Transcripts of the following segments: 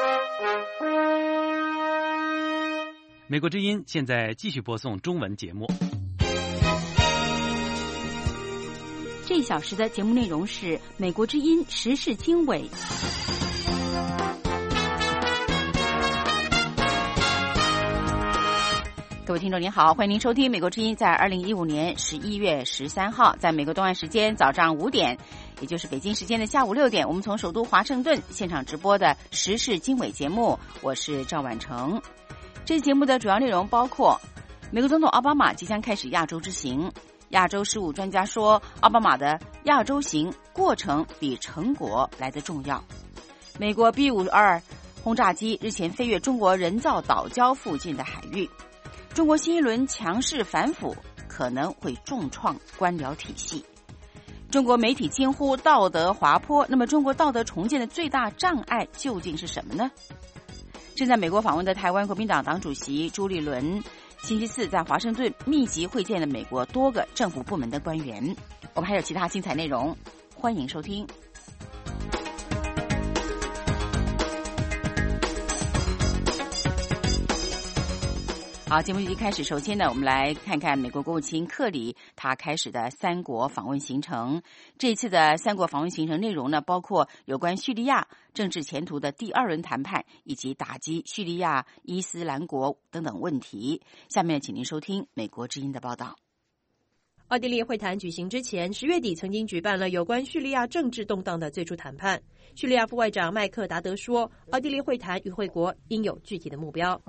美国之音现在继续播送中文节目。 这一小时的节目内容是美国之音时事经纬。各位听众您好，欢迎您收听美国之音在2015年11月13号在美国东岸时间早上5点，也就是北京时间的下午6点，我们从首都华盛顿现场直播的时事经纬节目，我是赵婉成。这节目的主要内容包括美国总统奥巴马即将开始亚洲之行，亚洲事务专家说奥巴马的亚洲行过程比成果来得重要，美国 B-52 轰炸机日前飞越中国人造岛礁附近的海域，中国新一轮强势反腐可能会重创官僚体系，中国媒体惊呼道德滑坡，那么中国道德重建的最大障碍究竟是什么呢？正在美国访问的台湾国民党党主席朱立伦星期四在华盛顿密集会见了美国多个政府部门的官员。我们还有其他精彩内容，欢迎收听。好，节目一开始，首先呢，我们来看看美国国务卿克里他开始的3国访问行程。这一次的3国访问行程内容呢，包括有关叙利亚政治前途的第2轮谈判，以及打击叙利亚伊斯兰国等等问题。下面请您收听美国之音的报道。 奥地利会谈举行之前，10月底曾经举办了有关叙利亚政治动荡的最初谈判。叙利亚副外长麦克达德说，奥地利会谈与会国应有具体的目标。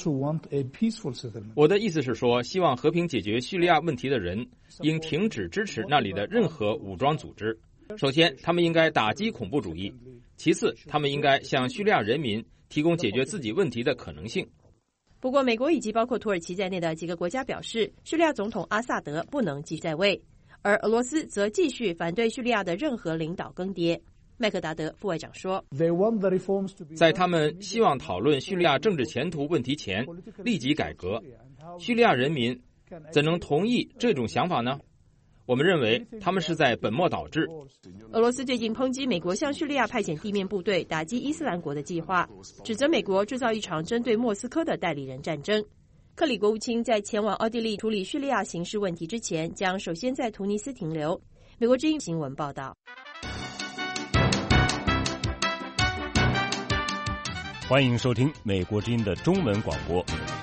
我的意思是说，希望和平解决叙利亚问题的人应停止支持那里的任何武装组织。首先，他们应该打击恐怖主义；其次，他们应该向叙利亚人民提供解决自己问题的可能性。 不过，美国以及包括土耳其在内的几个国家表示，叙利亚总统阿萨德不能继续在位，而俄罗斯则继续反对叙利亚的任何领导更迭。麦克达德副外长说， 在他们希望讨论叙利亚政治前途问题前立即改革，叙利亚人民怎能同意这种想法呢？我们认为他们是在本末倒置。 俄罗斯最近抨击美国向叙利亚派遣地面部队打击伊斯兰国的计划，指责美国制造一场针对莫斯科的代理人战争。克里国务卿在前往奥地利处理叙利亚刑事问题之前，将首先在突尼斯停留。美国之音新闻报道。 欢迎收听美国之音的中文广播。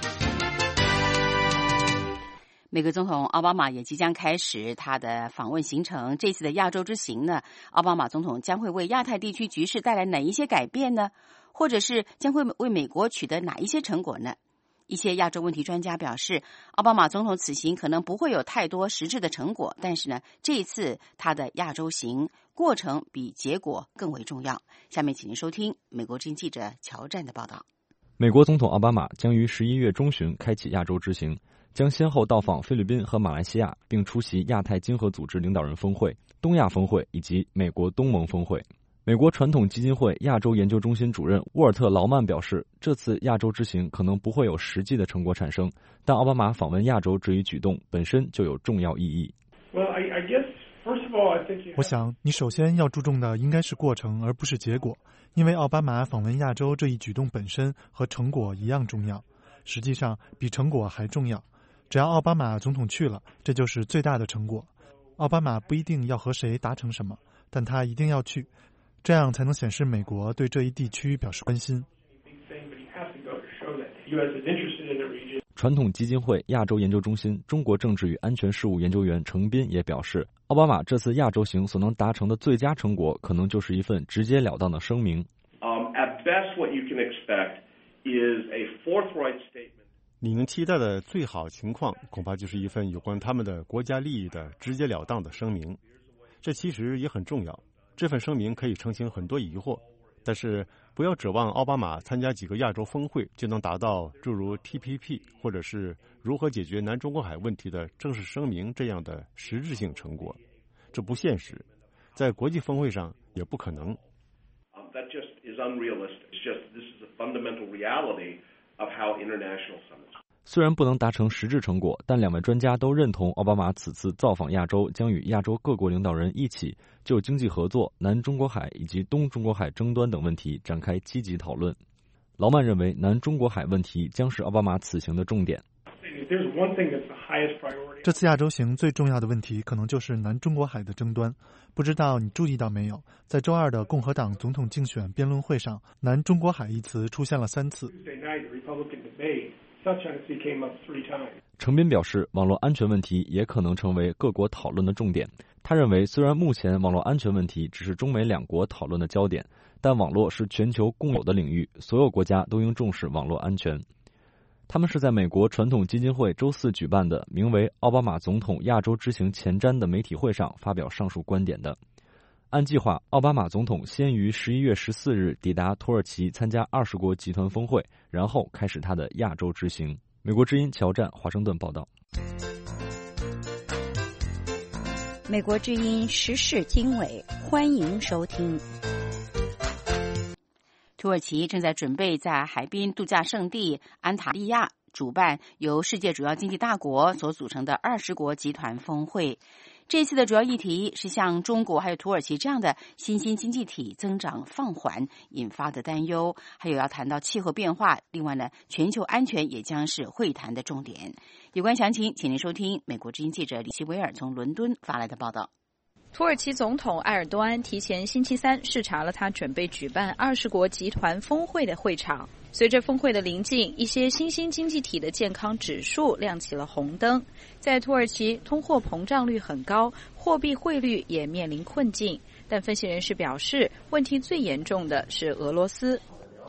美国总统奥巴马也即将开始他的访问行程。这次的亚洲之行呢，奥巴马总统将会为亚太地区局势带来哪一些改变呢？或者是将会为美国取得哪一些成果呢？一些亚洲问题专家表示，奥巴马总统此行可能不会有太多实质的成果，但是呢，这一次他的亚洲行过程比结果更为重要。下面请您收听美国之音记者乔战的报道。 美国总统奥巴马将于11月中旬开启亚洲之行，将先后到访菲律宾和马来西亚，并出席亚太经合组织领导人峰会、东亚峰会以及美国东盟峰会。美国传统基金会亚洲研究中心主任沃尔特·劳曼表示，这次亚洲之行可能不会有实际的成果产生，但奥巴马访问亚洲这一举动本身就有重要意义。 我想你首先要注重的应该是过程，而不是结果，因为奥巴马访问亚洲这一举动本身和成果一样重要，实际上比成果还重要。只要奥巴马总统去了，这就是最大的成果。奥巴马不一定要和谁达成什么，但他一定要去，这样才能显示美国对这一地区表示关心。 传统基金会亚洲研究中心中国政治与安全事务研究员程斌也表示，奥巴马这次亚洲行所能达成的最佳成果，可能就是一份直截了当的声明。 At best, what you can expect is a forthright statement. 你能期待的最好情况，恐怕就是一份有关他们的国家利益的直截了当的声明。这其实也很重要。这份声明可以澄清很多疑惑，但是不要指望奥巴马参加几个亚洲峰会就能达到诸如 TPP 或者是如何解决南中国海问题的正式声明这样的实质性成果，这不现实，在国际峰会上也不可能。 That just is unrealistic. It's just this is a fundamental reality of how international summits. 虽然不能达成实质成果，但两位专家都认同奥巴马此次造访亚洲将与亚洲各国领导人一起就经济合作、南中国海以及东中国海争端等问题展开积极讨论。 劳曼认为，南中国海问题将是奥巴马此行的重点。 这次亚洲行最重要的问题可能就是南中国海的争端。不知道你注意到没有，在周二的共和党总统竞选辩论会上，南中国海一词出现了3次。 程斌表示，网络安全问题也可能成为各国讨论的重点。他认为，虽然目前网络安全问题只是中美2国讨论的焦点，但网络是全球共有的领域，所有国家都应重视网络安全。他们是在美国传统基金会周4举办的名为奥巴马总统亚洲之行前瞻的媒体会上发表上述观点的。按计划，奥巴马总统先于11月14日抵达土耳其参加20国集团峰会，然后开始他的亚洲之行。美国之音乔战华盛顿报道。 美国之音时事经纬，欢迎收听。 土耳其正在准备在海滨度假胜地安塔利亚主办由世界主要经济大国所组成的20国集团峰会。这次的主要议题是向中国还有土耳其这样的新兴经济体增长放缓引发的担忧，还有要谈到气候变化。另外呢，全球安全也将是会谈的重点。有关详情，请您收听美国之音记者李奇维尔从伦敦发来的报道。 土耳其总统埃尔多安提前星期三视察了他准备举办20国集团峰会的会场。随着峰会的临近，一些新兴经济体的健康指数亮起了红灯。在土耳其，通货膨胀率很高，货币汇率也面临困境。但分析人士表示，问题最严重的是俄罗斯。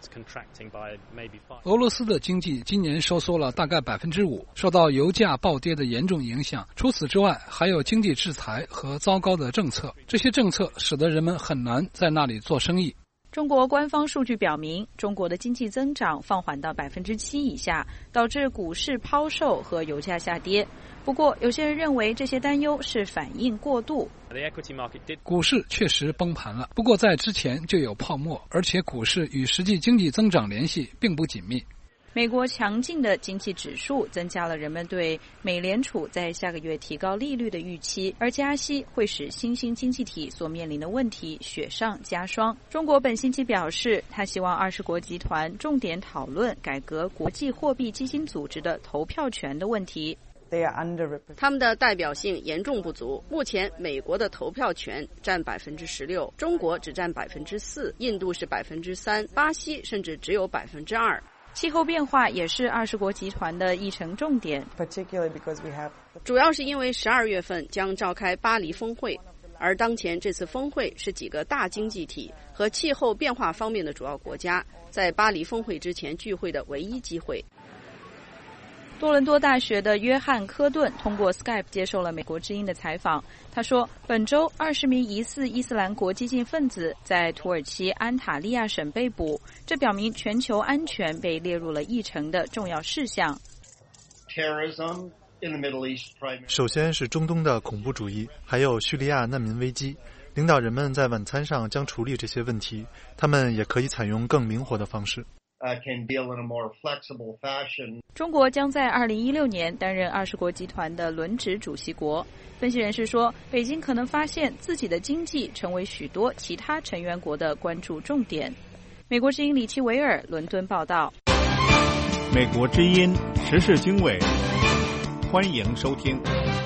俄罗斯的经济今年收缩了大概 5%， 受到油价暴跌的严重影响。除此之外，还有经济制裁和糟糕的政策，这些政策使得人们很难在那里做生意。 中国官方数据表明，中国的经济增长放缓到 7% 以下，导致股市抛售和油价下跌。不过，有些人认为这些担忧是反应过度。 股市确实崩盘了，不过在之前就有泡沫，而且股市与实际经济增长联系并不紧密。 美国强劲的经济指数增加了人们对美联储在下个月提高利率的预期，而加息会使新兴经济体所面临的问题雪上加霜。中国本星期表示，他希望20国集团重点讨论改革国际货币基金组织的投票权的问题。 他们的代表性严重不足。目前，美国的投票权占 16%， 中国只占 4%， 印度是 3%， 巴西甚至只有 2%。 气候变化也是20国集团的议程重点， 主要是因为12月份将召开巴黎峰会，而当前这次峰会是几个大经济体和气候变化方面的主要国家在巴黎峰会之前聚会的唯一机会。 多伦多大学的约翰·科顿通过 Skype 接受了美国之音的采访。他说，本周20名疑似伊斯兰国激进分子在土耳其安塔利亚省被捕，这表明全球安全被列入了议程的重要事项。 首先是中东的恐怖主义，还有叙利亚难民危机。领导人们在晚餐上将处理这些问题，他们也可以采用更灵活的方式。 中国将在2016年担任20国集团的轮值主席国。分析人士说，北京可能发现自己的经济成为许多其他成员国的关注重点。美国之音李奇维尔伦敦报道。 美国之音时事经纬，欢迎收听。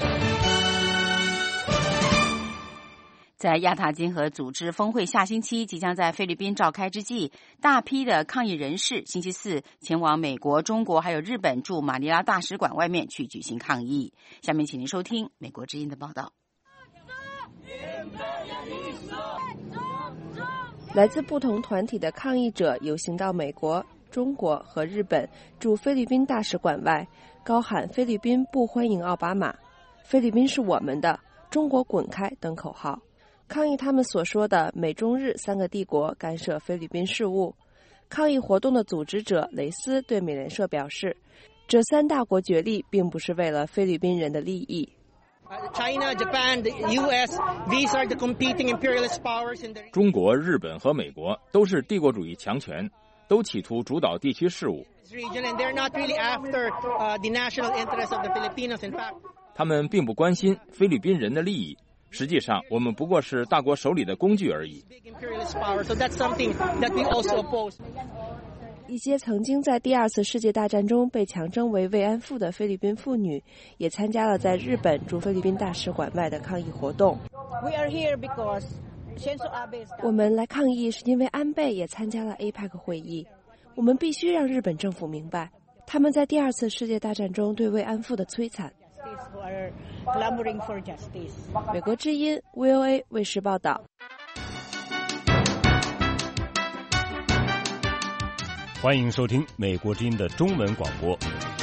在亚塔经合组织峰会下星期即将在菲律宾召开之际，大批的抗议人士星期四前往美国、中国还有日本驻马尼拉大使馆外面去举行抗议。下面请您收听美国之音的报道。 来自不同团体的抗议者游行到美国、中国和日本驻菲律宾大使馆外，高喊菲律宾不欢迎奥巴马、菲律宾是我们的、中国滚开等口号，抗议他们所说的美中日3个帝国干涉菲律宾事务。抗议活动的组织者雷斯对美联社表示，这3大国角力并不是为了菲律宾人的利益。 China, Japan, the US, these are the competing imperialist powers in the... 中国、日本和美国都是帝国主义强权，都企图主导地区事务。 And they're not really after the national interests of the Filipinos. In fact, 他们并不关心菲律宾人的利益。实际上，我们不过是大国手里的工具而已。 一些曾经在第二次世界大战中被强征为慰安妇的菲律宾妇女，也参加了在日本驻菲律宾大使馆外的抗议活动。我们来抗议是因为安倍也参加了 APEC 会议。我们必须让日本政府明白，他们在第二次世界大战中对慰安妇的摧残。美国之音 VOA 卫视报道。 欢迎收听美国之音的中文广播。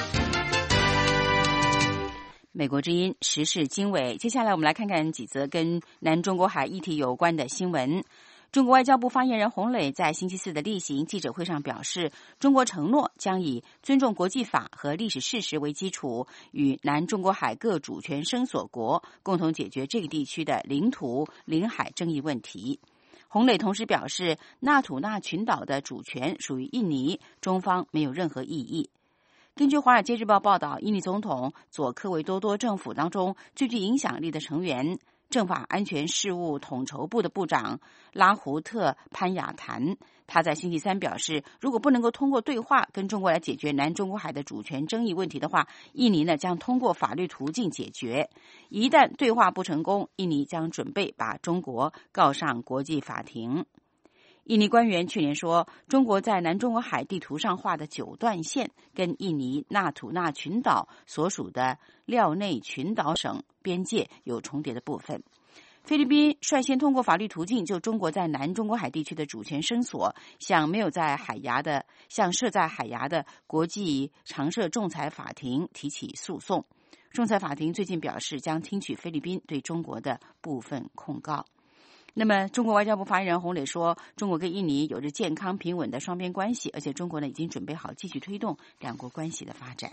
美国之音时事经纬，接下来我们来看看几则跟南中国海议题有关的新闻。中国外交部发言人洪磊在星期四的例行记者会上表示，中国承诺将以尊重国际法和历史事实为基础，与南中国海各主权声索国共同解决这个地区的领土、领海争议问题。洪磊同时表示，纳土纳群岛的主权属于印尼，中方没有任何异议。根据《华尔街日报》报道，印尼总统佐科维多多政府当中最具影响力的成员，政法安全事务统筹部的部长拉胡特潘雅谭，他在星期三表示，如果不能够通过对话跟中国来解决南中国海的主权争议问题的话，印尼将通过法律途径解决。一旦对话不成功，印尼将准备把中国告上国际法庭。印尼官员去年说，中国在南中国海地图上画的9段线跟印尼纳土纳群岛所属的廖内群岛省边界有重叠的部分。菲律宾率先通过法律途径就中国在南中国海地区的主权声索，向设在海牙的国际常设仲裁法庭提起诉讼。仲裁法庭最近表示将听取菲律宾对中国的部分控告。那么，中国外交部发言人洪磊说，中国跟印尼有着健康平稳的双边关系，而且中国已经准备好继续推动两国关系的发展。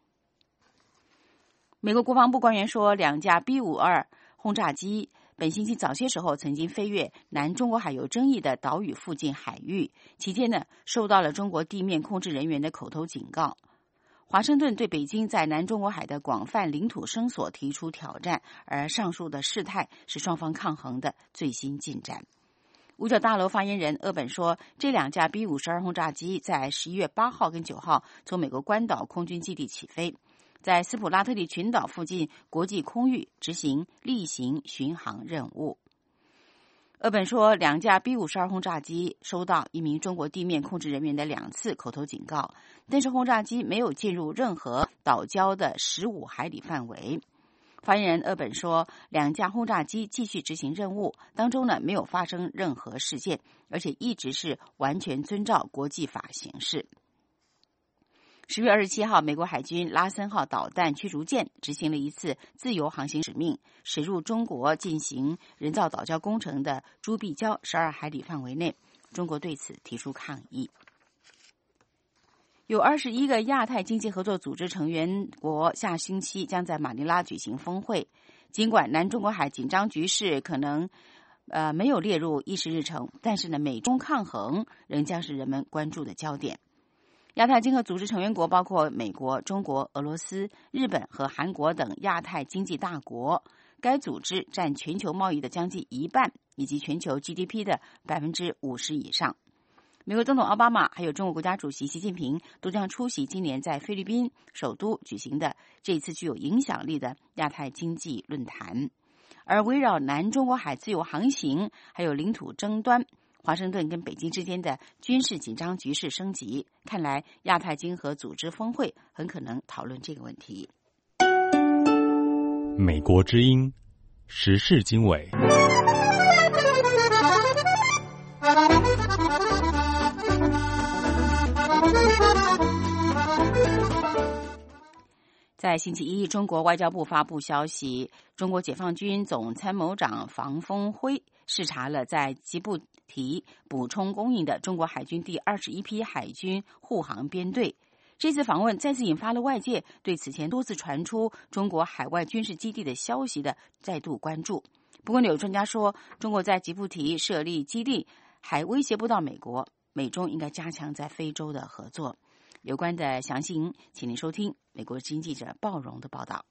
美国国防部官员说，2架 B-52 轰炸机本星期早些时候曾经飞越南中国海有争议的岛屿附近海域，期间受到了中国地面控制人员的口头警告。华盛顿对北京在南中国海的广泛领土声索提出挑战，而上述的事态是双方抗衡的最新进展。五角大楼发言人鄂本说，这2架 B-52 轰炸机在11月8号跟9号从美国关岛空军基地起飞，在斯普拉特利群岛附近国际空域执行例行巡航任务。鄂本说，2架 B-52 轰炸机收到一名中国地面控制人员的2次口头警告，但是轰炸机没有进入任何岛礁的15海里范围。发言人鄂本说，2架轰炸机继续执行任务，当中没有发生任何事件，而且一直是完全遵照国际法行事。10月27号，美国海军拉森号导弹驱逐舰执行了一次自由航行使命，驶入中国进行人造岛礁工程的朱碧礁12海里范围内。中国对此提出抗议。有21个亚太经济合作组织成员国下星期将在马尼拉举行峰会。尽管南中国海紧张局势可能没有列入议事日程，但是美中抗衡仍将是人们关注的焦点。亚太经合组织成员国包括美国、中国、俄罗斯、日本和韩国等亚太经济大国，该组织占全球贸易的将近1半，以及全球 GDP 的50%以上。美国总统奥巴马还有中国国家主席习近平都将出席今年在菲律宾首都举行的这一次具有影响力的亚太经济论坛。而围绕南中国海自由航行还有领土争端，华盛顿跟北京之间的军事紧张局势升级，看来亚太经合组织峰会很可能讨论这个问题。 美国之音时事经纬。 在星期一，中国外交部发布消息，中国解放军总参谋长房峰辉视察了在吉布提补充供应的中国海军第21批海军护航编队。这次访问再次引发了外界对此前多次传出中国海外军事基地的消息的再度关注。不过有专家说，中国在吉布提设立基地还威胁不到美国，美中应该加强在非洲的合作。有关的详情，请您收听美国之音记者鲍荣的报道。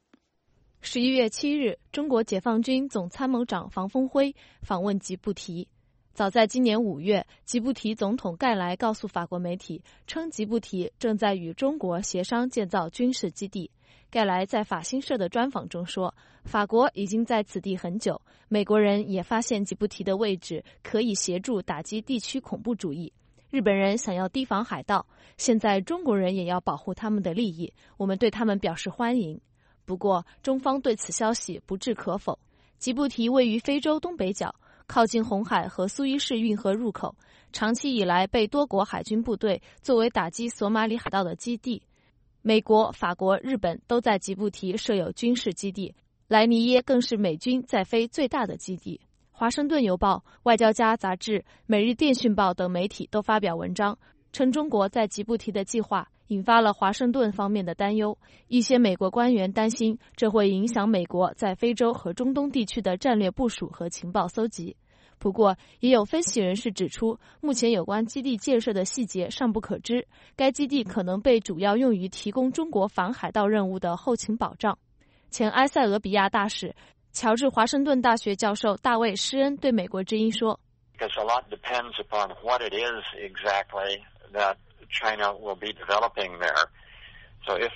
11月7日，中国解放军总参谋长房峰辉访问吉布提。 早在今年5月，吉布提总统盖莱告诉法国媒体，称吉布提正在与中国协商建造军事基地。盖莱在法新社的专访中说，法国已经在此地很久，美国人也发现吉布提的位置可以协助打击地区恐怖主义。日本人想要提防海盗，现在中国人也要保护他们的利益，我们对他们表示欢迎。不过，中方对此消息不置可否。吉布提位于非洲东北角，靠近红海和苏伊士运河入口，长期以来被多国海军部队作为打击索马里海盗的基地。美国、法国、日本都在吉布提设有军事基地，莱尼耶更是美军在非最大的基地。华盛顿邮报、外交家杂志、每日电讯报等媒体都发表文章，称中国在吉布提的计划引发了华盛顿方面的担忧。一些美国官员担心这会影响美国在非洲和中东地区的战略部署和情报搜集。不过，也有分析人士指出，目前有关基地建设的细节尚不可知，该基地可能被主要用于提供中国反海盗任务的后勤保障。前埃塞俄比亚大使、乔治华盛顿大学教授大卫·施恩对美国之音说 Because a lot depends upon what it is exactly that China will be developing there. So if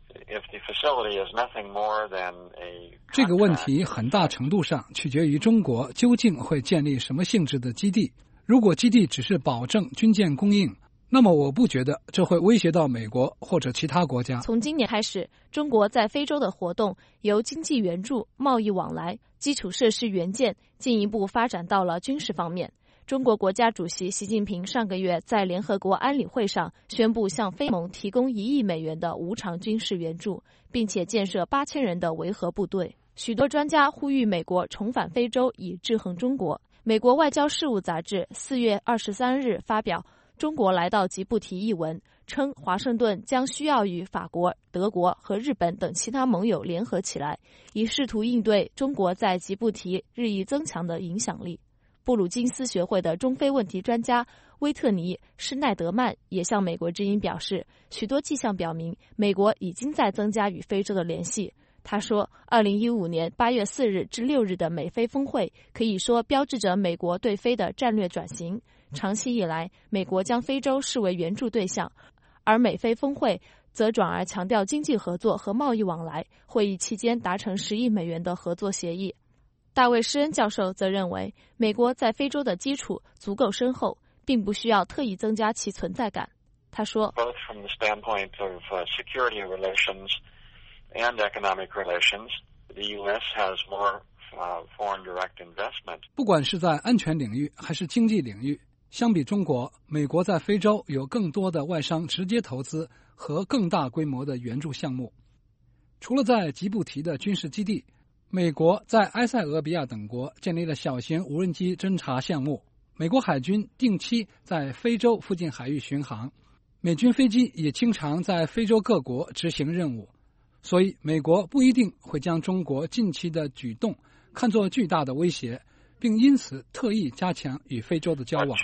the facility is nothing more than a 这个问题很大程度上取决于中国究竟会建立什么性质的基地。如果基地只是保证军舰供应，那么我不觉得这会威胁到美国或者其他国家。 从今年开始，中国在非洲的活动由经济援助、贸易往来、基础设施援建进一步发展到了军事方面。中国国家主席习近平上个月在联合国安理会上宣布向非盟提供1亿美元的无偿军事援助，并且建设8000人的维和部队。许多专家呼吁美国重返非洲以制衡中国。美国外交事务杂志4月23日发表中国来到吉布提一文，称华盛顿将需要与法国、德国和日本等其他盟友联合起来，以试图应对中国在吉布提日益增强的影响力。布鲁金斯学会的中非问题专家威特尼·施奈德曼也向美国之音表示，许多迹象表明美国已经在增加与非洲的联系。他说，2015年8月4日至6日的美非峰会可以说标志着美国对非的战略转型。长期以来，美国将非洲视为援助对象，而美非峰会则转而强调经济合作和贸易往来。会议期间达成10亿美元的合作协议。大卫·施恩教授则认为，美国在非洲的基础足够深厚，并不需要特意增加其存在感。他说 Both from the standpoint of security relations and economic relations, the U.S. has more foreign direct investment. 不管是在安全领域还是经济领域，相比中国，美国在非洲有更多的外商直接投资和更大规模的援助项目。除了在吉布提的军事基地，美国在埃塞俄比亚等国建立了小型无人机侦察项目，美国海军定期在非洲附近海域巡航，美军飞机也经常在非洲各国执行任务。所以美国不一定会将中国近期的举动看作巨大的威胁，并因此特意加强与非洲的交往。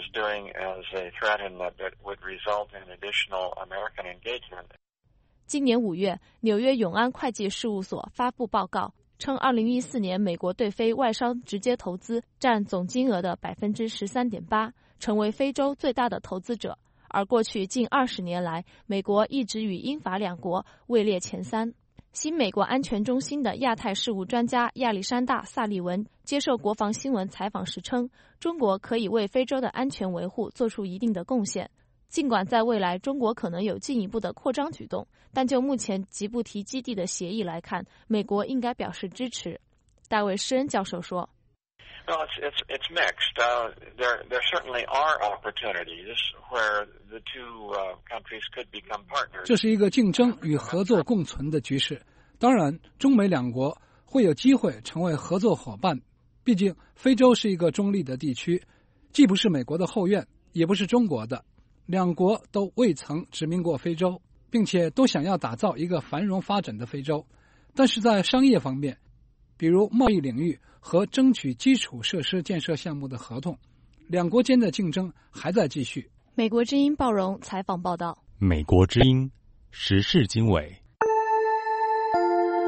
今年5月，纽约永安会计事务所发布报告称，2014年美国对非外商直接投资占总金额的 13.8%， 成为非洲最大的投资者。而过去近20年来，美国一直与英法两国位列前3。新美国安全中心的亚太事务专家亚历山大·萨利文接受国防新闻采访时称，中国可以为非洲的安全维护做出一定的贡献。尽管在未来中国可能有进一步的扩张举动，但就目前吉布提基地的协议来看，美国应该表示支持。大卫·施恩教授说 Well, it's mixed. There certainly are opportunities where the two countries could become partners. 这是一个竞争与合作共存的局势。当然，中美两国会有机会成为合作伙伴。毕竟，非洲是一个中立的地区，既不是美国的后院，也不是中国的。两国都未曾殖民过非洲，并且都想要打造一个繁荣发展的非洲。但是在商业方面，比如贸易领域和争取基础设施建设项目的合同，两国间的竞争还在继续。 美国之音鲍荣采访报道。 美国之音时事经纬。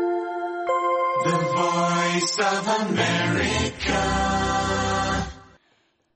The Voice of America.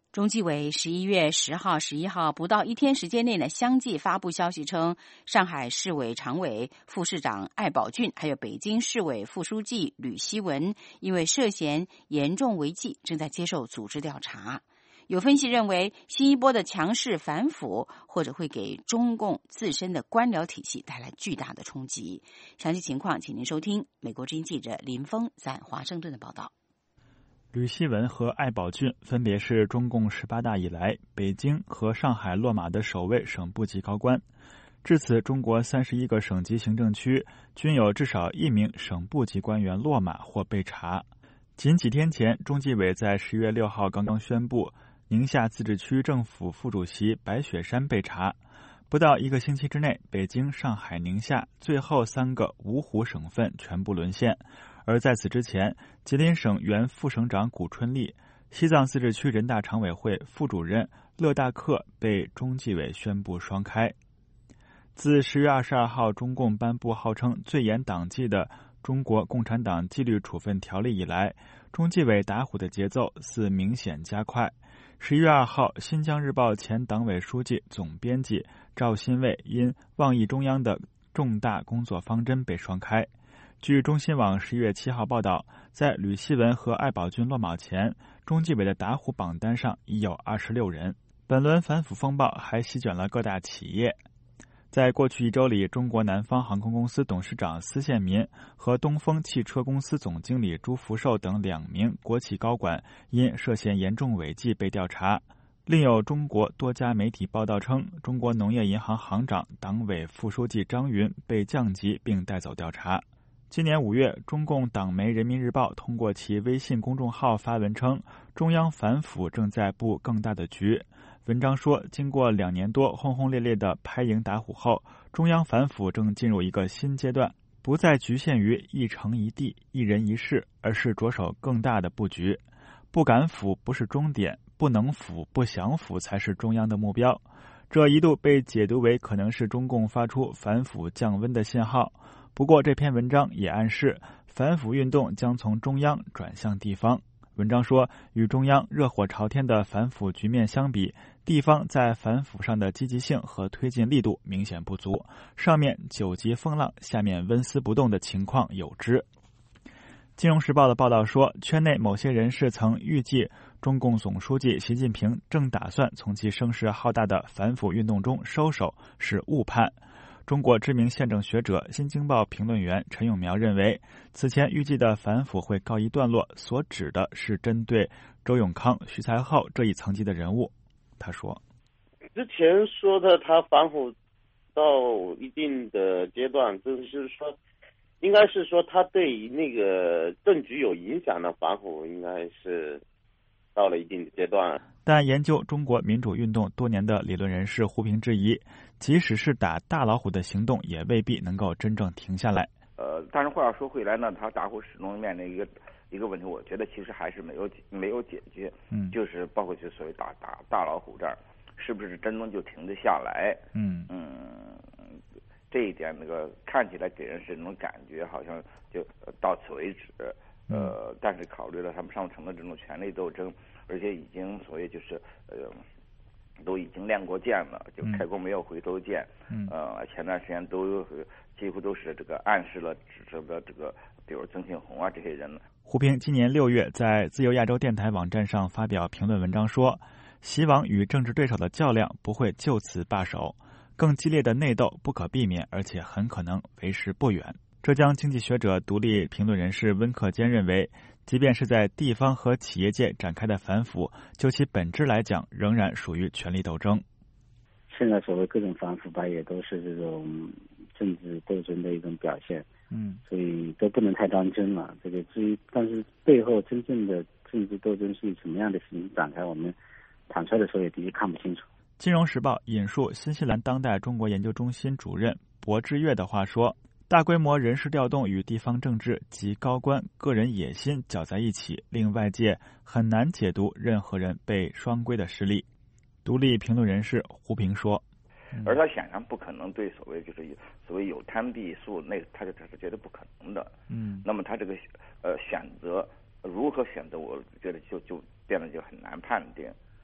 中纪委11月10号、11号不到一天时间内呢，相继发布消息称，上海市委常委、副市长艾宝俊，还有北京市委副书记吕希文，因为涉嫌严重违纪，正在接受组织调查。有分析认为，新一波的强势反腐，或者会给中共自身的官僚体系带来巨大的冲击。详细情况，请您收听美国之音记者林峰在华盛顿的报道。 吕希文和艾宝俊分别是中共18大以来北京和上海落马的首位省部级高官。至此，中国31个省级行政区均有至少1名省部级官员落马或被查。仅几天前，中纪委在10月6号刚刚宣布，宁夏自治区政府副主席白雪山被查。不到1个星期之内，北京、上海、宁夏最后3个芜湖省份全部沦陷。而在此之前，吉林省原副省长古春丽、西藏自治区人大常委会副主任乐大克被中纪委宣布双开。自10月22号中共颁布号称最严党纪的《中国共产党纪律处分条例》以来，中纪委打虎的节奏似明显加快。11月2号，新疆日报前党委书记、总编辑赵新卫因妄议中央的重大工作方针被双开。据中新网11月7号报道，在吕希文和艾宝俊落马前，中纪委的打虎榜单上已有26人。本轮反腐风暴还席卷了各大企业。在过去1周里，中国南方航空公司董事长司宪民和东风汽车公司总经理朱福寿等2名国企高管因涉嫌严重违纪被调查。另有中国多家媒体报道称，中国农业银行行长、党委副书记张云被降级并带走调查。今年5月，中共党媒《人民日报》通过其微信公众号发文称，中央反腐正在布更大的局。文章说，经过2年多轰轰烈烈的拍蝇打虎后，中央反腐正进入一个新阶段，不再局限于一城一地、一人一事，而是着手更大的布局。不敢腐不是终点，不能腐、不想腐才是中央的目标。这一度被解读为可能是中共发出反腐降温的信号。不过这篇文章也暗示，反腐运动将从中央转向地方。文章说，与中央热火朝天的反腐局面相比，地方在反腐上的积极性和推进力度明显不足，上面9级风浪，下面纹丝不动的情况有之。金融时报的报道说，圈内某些人士曾预计中共总书记习近平正打算从其声势浩大的反腐运动中收手，是误判。中国知名宪政学者、新京报评论员陈永苗认为，此前预计的反腐会告一段落，所指的是针对周永康、徐才厚这一层级的人物。他说， 之前说的他反腐到一定的阶段，就是说应该是说他对于那个政局有影响的反腐应该是到了一定的阶段。 但研究中国民主运动多年的理论人士胡平质疑，即使是打大老虎的行动，也未必能够真正停下来。 但是话说回来呢，他打虎始终面临一个问题，我觉得其实还是没有解决。就是包括就所谓打大老虎这儿，是不是真正就停得下来？这一点看起来给人是那种感觉，好像就到此为止。但是考虑了他们上层的这种权力斗争，而且已经所谓就是都已经练过剑了，就开弓没有回头箭。前段时间都几乎都是这个暗示了指责的这个，比如曾庆红啊这些人。 胡平今年6月在自由亚洲电台网站上发表评论文章说，习王与政治对手的较量不会就此罢手，更激烈的内斗不可避免，而且很可能为时不远。浙江经济学者、独立评论人士温克坚认为，即便是在地方和企业界展开的反腐，就其本质来讲，仍然属于权力斗争。 现在所谓各种反腐吧，也都是这种政治斗争的一种表现。所以都不能太当真了。这个至于，但是背后真正的政治斗争是以什么样的形式展开，我们坦率的说也的确看不清楚。 金融时报引述新西兰当代中国研究中心主任柏之岳的话说，大规模人事调动与地方政治及高官个人野心搅在一起，令外界很难解读任何人被双规的实力。独立评论人士胡平说， 而他显然不可能对所谓有贪必术，那他这是绝对不可能的。那么他这个选择如何选择，我觉得就变得就很难判定。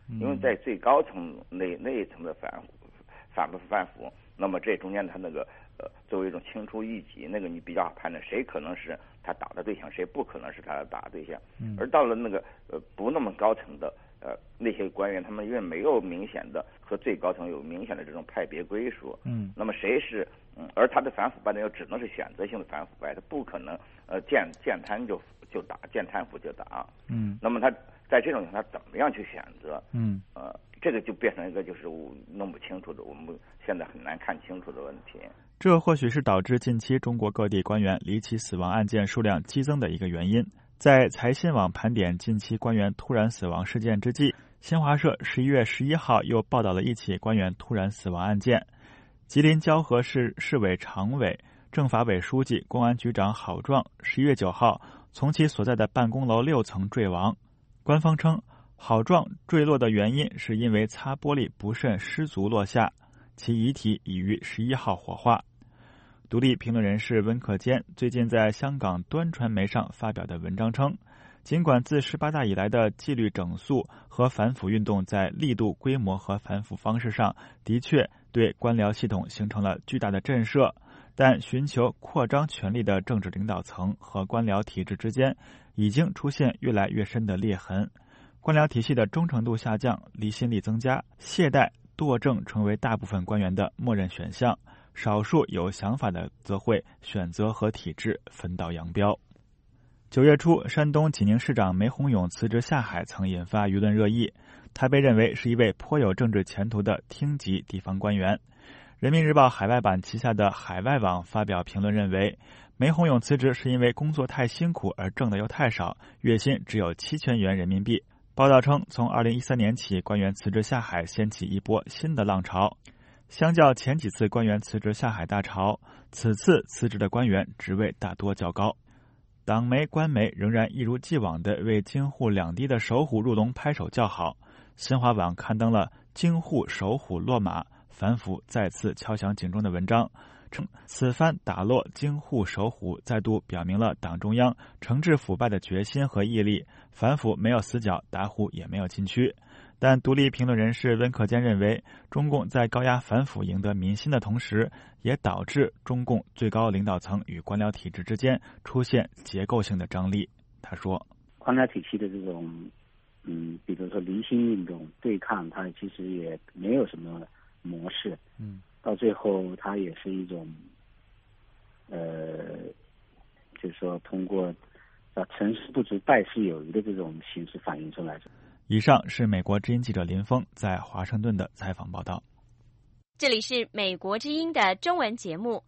因为在最高层那一层的反腐，那么这中间它那个作为一种清除异己，那个你比较判断谁可能是他打的对象，谁不可能是他打的对象。而到了那个不那么高层的那些官员，他们因为没有明显的和最高层有明显的这种派别归属，那么谁是而他的反腐败呢又只能是选择性的反腐败，他不可能见贪就打，见贪腐就打。那么他在这种情况他怎么样去选择？这个就变成一个就是弄不清楚的，我们现在很难看清楚的问题。 这或许是导致近期中国各地官员离奇死亡案件数量激增的一个原因。在财新网盘点近期官员突然死亡事件之际，新华社11月11号又报道了一起官员突然死亡案件。吉林蛟河市市委常委、政法委书记、公安局长郝壮11月9号从其所在的办公楼6层坠亡。官方称，郝壮坠落的原因是因为擦玻璃不慎失足落下，其遗体已于11号火化。独立评论人士温克坚最近在香港端传媒上发表的文章称，尽管自18大以来的纪律整肃和反腐运动在力度、规模和反腐方式上的确对官僚系统形成了巨大的震慑，但寻求扩张权力的政治领导层和官僚体制之间已经出现越来越深的裂痕，官僚体系的忠诚度下降，离心力增加，懈怠、惰政成为大部分官员的默认选项，少数有想法的则会选择和体制分道扬镳。9月初，山东济宁市长梅洪勇辞职下海曾引发舆论热议，他被认为是一位颇有政治前途的厅级地方官员。人民日报海外版旗下的海外网发表评论认为，梅洪勇辞职是因为工作太辛苦而挣的又太少，月薪只有7000元人民币。报道称，从2013年起，官员辞职下海掀起一波新的浪潮。相较前几次官员辞职下海大潮，此次辞职的官员职位大多较高。党媒、官媒仍然一如既往地为京沪两地的首虎入笼拍手叫好。新华网刊登了京沪首虎落马，反腐再次敲响警钟的文章，称此番打落京沪首虎，再度表明了党中央惩治腐败的决心和毅力，反腐没有死角，打虎也没有禁区。但独立评论人士温克坚认为，中共在高压反腐赢得民心的同时，也导致中共最高领导层与官僚体制之间出现结构性的张力。他说， 官僚体系的这种比如说离心运动对抗，它其实也没有什么模式，到最后它也是一种就是说通过成事不足败事有余的这种形式反映出来。 以上是美国之音记者林峰在华盛顿的采访报道。 这里是美国之音的中文节目。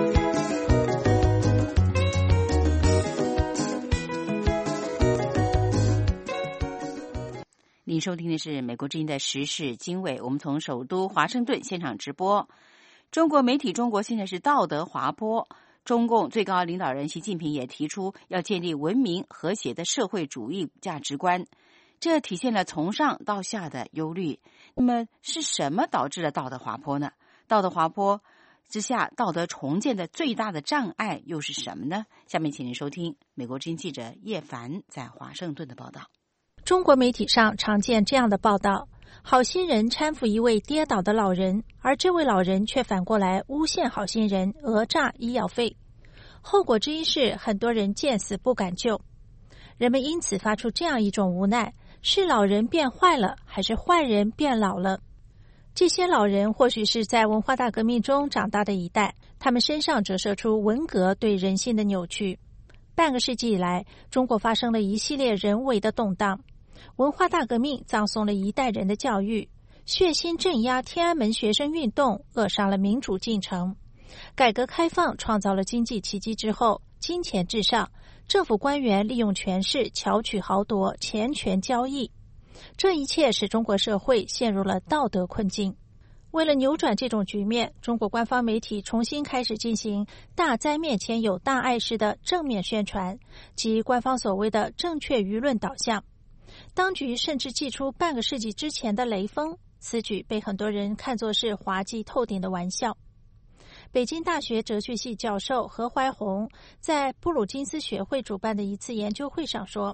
您收听的是美国之音的时事经纬，我们从首都华盛顿现场直播。中国媒体中国现在是道德滑坡，中共最高领导人习近平也提出要建立文明和谐的社会主义价值观，这体现了从上到下的忧虑。那么是什么导致了道德滑坡呢？道德滑坡之下，道德重建的最大的障碍又是什么呢？下面请您收听美国之音记者叶凡在华盛顿的报道。 中国媒体上常见这样的报道：好心人搀扶一位跌倒的老人，而这位老人却反过来诬陷好心人讹诈医药费。后果之一是很多人见死不敢救。人们因此发出这样一种无奈：是老人变坏了，还是坏人变老了？这些老人或许是在文化大革命中长大的一代，他们身上折射出文革对人性的扭曲。半个世纪以来，中国发生了一系列人为的动荡。文化大革命葬送了一代人的教育，血腥镇压天安门学生运动扼杀了民主进程。改革开放创造了经济奇迹之后，金钱至上，政府官员利用权势巧取豪夺，钱权交易。这一切使中国社会陷入了道德困境。为了扭转这种局面，中国官方媒体重新开始进行大灾面前有大爱式的正面宣传，即官方所谓的正确舆论导向。当局甚至祭出半个世纪之前的雷锋，此举被很多人看作是滑稽透顶的玩笑。北京大学哲学系教授何怀宏在布鲁金斯学会主办的一次研究会上说，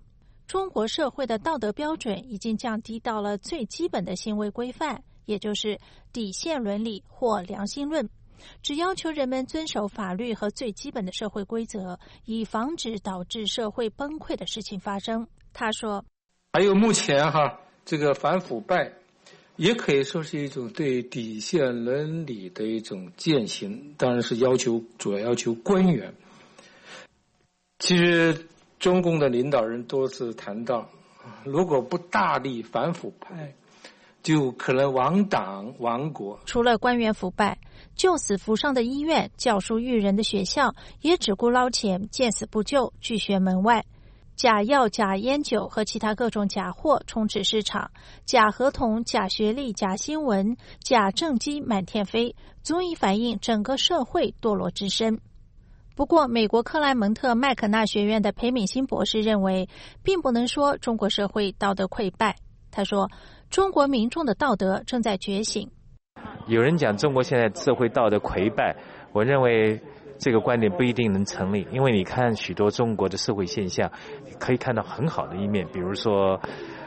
中国社会的道德标准已经降低到了最基本的行为规范，也就是底线伦理或良心论，只要求人们遵守法律和最基本的社会规则，以防止导致社会崩溃的事情发生。他说， 还有目前这个反腐败也可以说是一种对底线伦理的一种践行，当然是主要要求官员。其实中共的领导人多次谈到，如果不大力反腐败，就可能亡党亡国。 除了官员腐败，救死扶伤的医院、教书育人的学校也只顾捞钱，见死不救，拒绝门外。假药、假烟酒和其他各种假货充斥市场，假合同、假学历、假新闻、假政绩满天飞，足以反映整个社会堕落之深。不过，美国克莱蒙特麦肯纳学院的裴敏欣博士认为，并不能说中国社会道德溃败。他说，中国民众的道德正在觉醒。 有人讲中国现在社会道德溃败，我认为这个观点不一定能成立，因为你看许多中国的社会现象，可以看到很好的一面，比如说，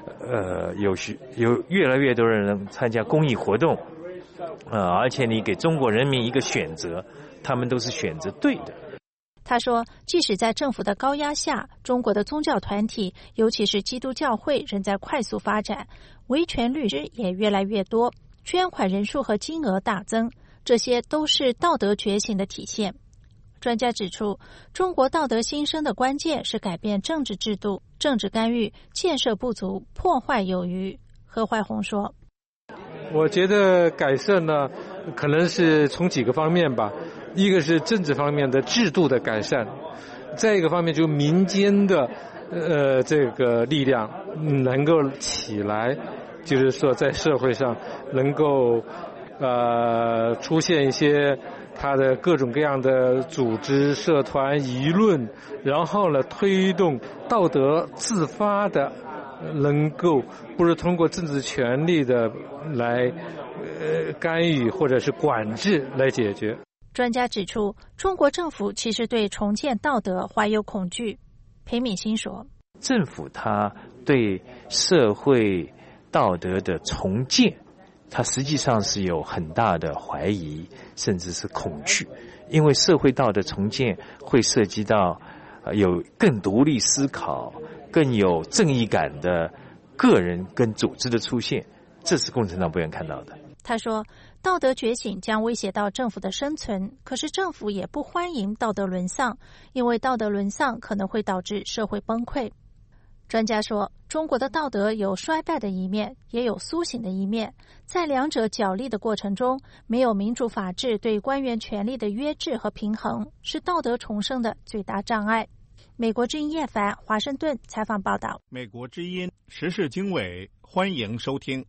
有越来越多人参加公益活动，而且你给中国人民一个选择，他们都是选择对的。 他说，即使在政府的高压下，中国的宗教团体，尤其是基督教会，仍在快速发展，维权律师也越来越多，捐款人数和金额大增，这些都是道德觉醒的体现。专家指出，中国道德新生的关键是改变政治制度，政治干预建设不足，破坏有余。何怀宏说， 我觉得改善呢，可能是从几个方面吧。一个是政治方面的制度的改善，再一个方面就是民间的这个力量能够起来，就是说在社会上能够出现一些它的各种各样的组织、社团、舆论，然后呢推动道德自发的，能够不是通过政治权力的来干预或者是管制来解决。 专家指出，中国政府其实对重建道德怀有恐惧。裴敏欣说， 政府它对社会道德的重建，它实际上是有很大的怀疑，甚至是恐惧，因为社会道德重建会涉及到有更独立思考、更有正义感的个人跟组织的出现，这是共产党不愿看到的。 他说，道德觉醒将威胁到政府的生存，可是政府也不欢迎道德沦丧，因为道德沦丧可能会导致社会崩溃。专家说，中国的道德有衰败的一面，也有苏醒的一面，在两者角力的过程中，没有民主法治对官员权力的约制和平衡，是道德重生的最大障碍。美国之音叶凡，华盛顿采访报道。 美国之音时事经纬，欢迎收听。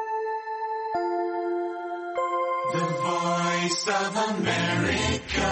The Voice of America。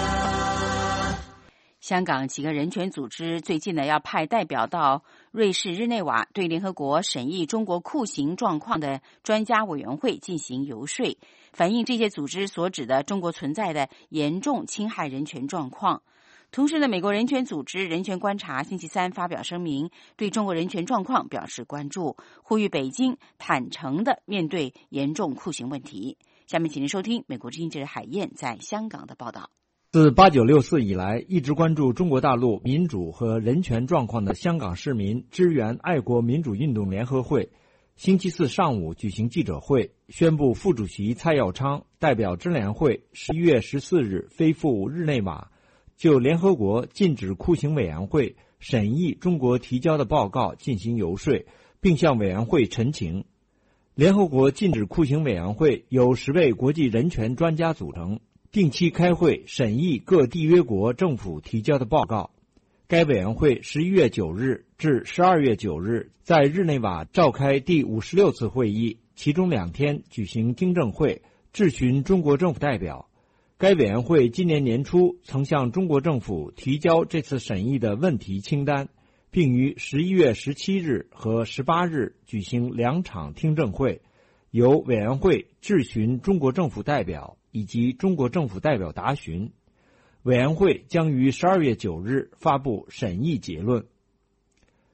香港几个人权组织最近呢要派代表到瑞士日内瓦，对联合国审议中国酷刑状况的专家委员会进行游说，反映这些组织所指的中国存在的严重侵害人权状况。同时呢，美国人权组织人权观察星期三发表声明，对中国人权状况表示关注，呼吁北京坦诚地面对严重酷刑问题。下面请您收听美国之音记者海燕在香港的报道。 自8964以来，一直关注中国大陆民主和人权状况的香港市民支援爱国民主运动联合会，星期四上午举行记者会，宣布副主席蔡耀昌代表支联会11月14日飞赴日内瓦，就联合国禁止酷刑委员会审议中国提交的报告进行游说，并向委员会陈情。联合国禁止酷刑委员会由10位国际人权专家组成，定期开会审议各缔约国政府提交的报告。该委员会11月9日至12月9日在日内瓦召开第56次会议，其中2天举行听证会，质询中国政府代表。该委员会今年年初曾向中国政府提交这次审议的问题清单，并于11月17日和18日举行2场听证会，由委员会质询中国政府代表以及中国政府代表答询。委员会将于12月9日发布审议结论。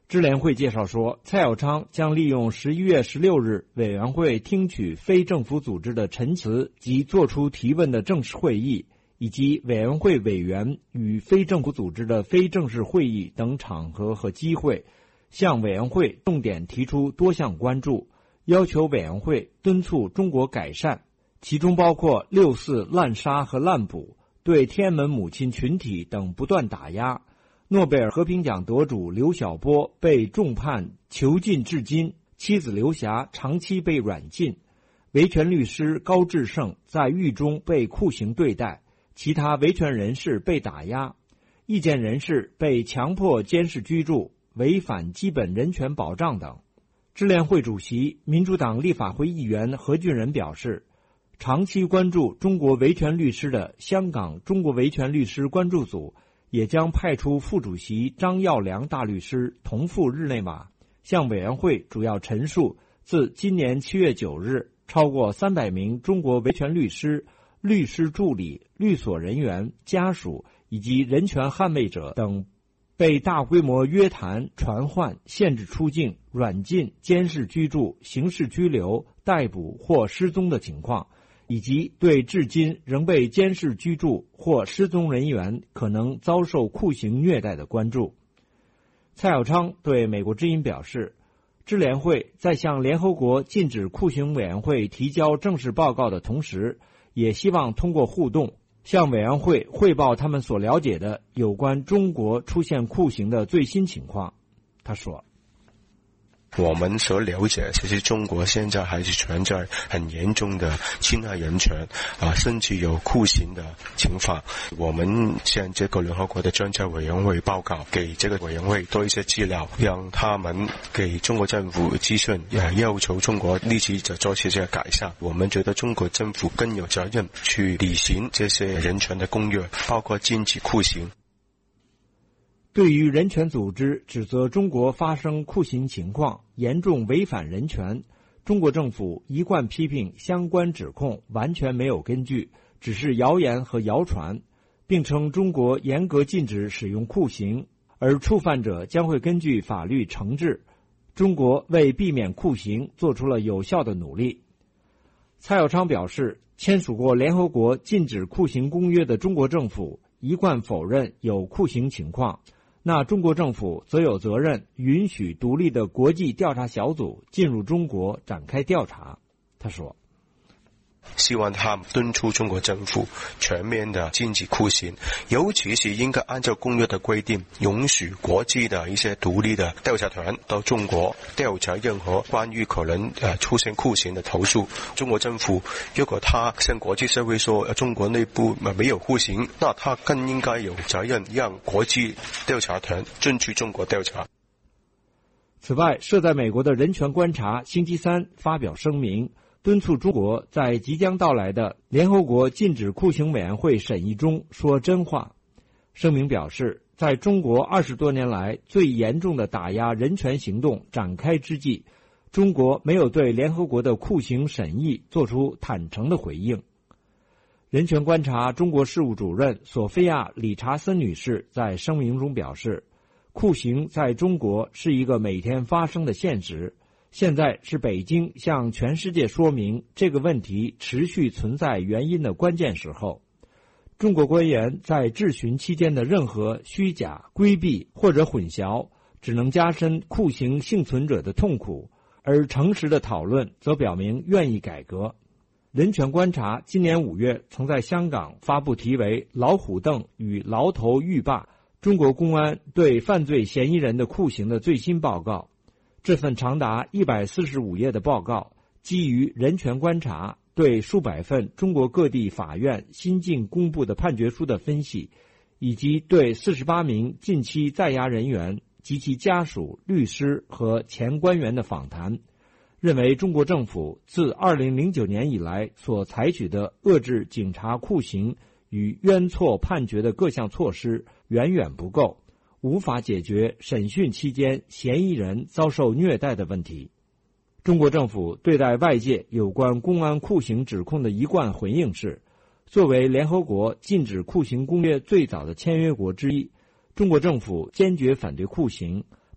支联会介绍说，蔡耀昌将利用11月16日委员会听取非政府组织的陈词及作出提问的正式会议，以及委员会委员与非政府组织的非正式会议等场合和机会，向委员会重点提出多项关注，要求委员会敦促中国改善，其中包括6·4滥杀和滥捕、对天安门母亲群体等不断打压。诺贝尔和平奖得主刘晓波被重判囚禁至今，妻子刘霞长期被软禁，维权律师高志胜在狱中被酷刑对待，其他维权人士被打压，意见人士被强迫监视居住，违反基本人权保障等。支联会主席、民主党立法会议员何俊仁表示，长期关注中国维权律师的香港中国维权律师关注组也将派出副主席张耀良大律师同赴日内瓦，向委员会主要陈述自今年7月9日超过300名中国维权律师、律师助理、律所人员、家属以及人权捍卫者等被大规模约谈、传唤、限制出境、软禁、监视居住、刑事拘留、逮捕或失踪的情况，以及对至今仍被监视居住或失踪人员可能遭受酷刑虐待的关注。蔡耀昌对美国之音表示，支联会在向联合国禁止酷刑委员会提交正式报告的同时，也希望通过互动向委员会汇报他们所了解的有关中国出现酷刑的最新情况。他说， 我们所了解，其实中国现在还是存在很严重的侵害人权甚至有酷刑的情况。我们向这个联合国的专家委员会报告，给这个委员会多一些资料，让他们给中国政府咨询，要求中国立即做这些改善。我们觉得中国政府更有责任去履行这些人权的公约，包括禁止酷刑。 对于人权组织指责中国发生酷刑情况，严重违反人权，中国政府一贯批评相关指控完全没有根据，只是谣言和谣传，并称中国严格禁止使用酷刑，而触犯者将会根据法律惩治。中国为避免酷刑做出了有效的努力。蔡耀昌表示，签署过联合国禁止酷刑公约的中国政府一贯否认有酷刑情况，那中国政府则有责任允许独立的国际调查小组进入中国展开调查。他说， 希望他们敦促中国政府全面的禁止酷刑，尤其是应该按照公约的规定，允许国际的一些独立的调查团到中国调查任何关于可能出现酷刑的投诉。中国政府如果他向国际社会说中国内部没有酷刑，那他更应该有责任让国际调查团遵循中国调查。 此外，设在美国的人权观察星期三发表声明，敦促中国在即将到来的联合国禁止酷刑委员会审议中说真话。声明表示，在中国20多年来最严重的打压人权行动展开之际，中国没有对联合国的酷刑审议做出坦诚的回应。人权观察中国事务主任索菲亚·理查森女士在声明中表示，酷刑在中国是一个每天发生的现实，现在是北京向全世界说明这个问题持续存在原因的关键时候。中国官员在质询期间的任何虚假、规避或者混淆，只能加深酷刑幸存者的痛苦，而诚实的讨论则表明愿意改革。人权观察今年5月曾在香港发布题为《老虎凳与牢头狱霸：中国公安对犯罪嫌疑人的酷刑》的最新报告。这份长达145页的报告，基于人权观察对数百份中国各地法院新近公布的判决书的分析，以及对48名近期在押人员及其家属、律师和前官员的访谈，认为中国政府自2009年以来所采取的遏制警察酷刑与冤错判决的各项措施远远不够，无法解决审讯期间嫌疑人遭受虐待的问题。中国政府对待外界有关公安酷刑指控的一贯回应是，作为联合国禁止酷刑公约最早的签约国之一，中国政府坚决反对酷刑，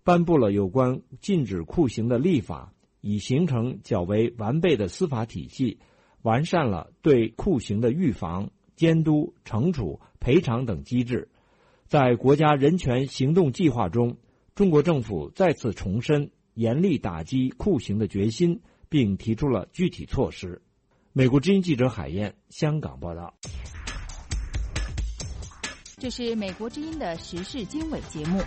颁布了有关禁止酷刑的立法，以形成较为完备的司法体系，完善了对酷刑的预防、监督、惩处、赔偿等机制。在国家人权行动计划中，中国政府再次重申严厉打击酷刑的决心，并提出了具体措施。美国之音记者海燕，香港报道。 这是美国之音的时事经纬节目。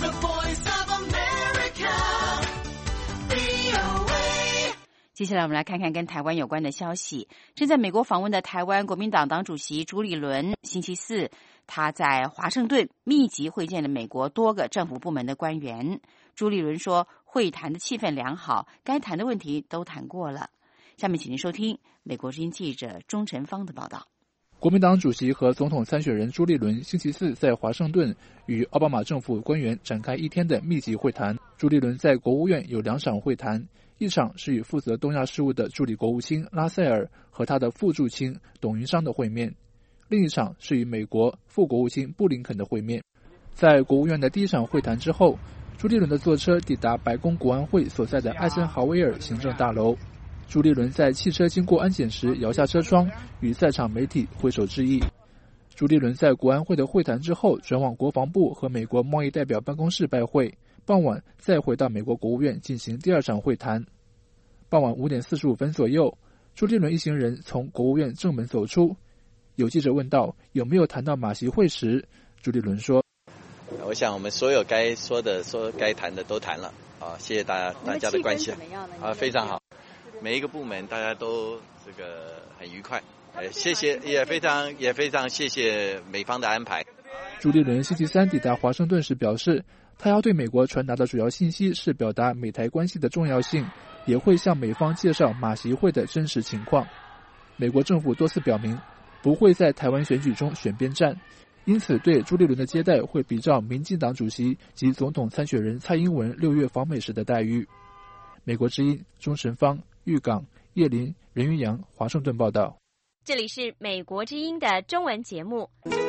接下来我们来看看跟台湾有关的消息。正在美国访问的台湾国民党党主席朱立伦，星期四他在华盛顿密集会见了美国多个政府部门的官员。朱立伦说，会谈的气氛良好，该谈的问题都谈过了。下面请您收听美国之音记者钟晨芳的报道。 国民党主席和总统参选人朱立伦星期四在华盛顿与奥巴马政府官员展开1天的密集会谈。朱立伦在国务院有2场会谈，一场是与负责东亚事务的助理国务卿拉塞尔和他的副助卿董云商的会面，另一场是与美国副国务卿布林肯的会面。在国务院的第1场会谈之后，朱立伦的坐车抵达白宫国安会所在的艾森豪威尔行政大楼。朱立伦在汽车经过安检时摇下车窗，与在场媒体挥手致意。朱立伦在国安会的会谈之后，转往国防部和美国贸易代表办公室拜会，傍晚再回到美国国务院进行第2场会谈。傍晚5点45分左右，朱立伦一行人从国务院正门走出。有记者问到有没有谈到马习会时，朱立伦说：“ 我想我们所有该说的、该谈的都谈了啊，谢谢大家的关心啊，非常好。每一个部门大家都很愉快，谢谢，也非常谢谢美方的安排。” 朱立伦星期三抵达华盛顿时表示，他要对美国传达的主要信息是表达美台关系的重要性，也会向美方介绍马习会的真实情况。美国政府多次表明不会在台湾选举中选边站，因此对朱立伦的接待会比照民进党主席及总统参选人蔡英文6月访美时的待遇。美国之音钟晨芳、玉港、叶林、任云阳，华盛顿报道。 这里是美国之音的中文节目。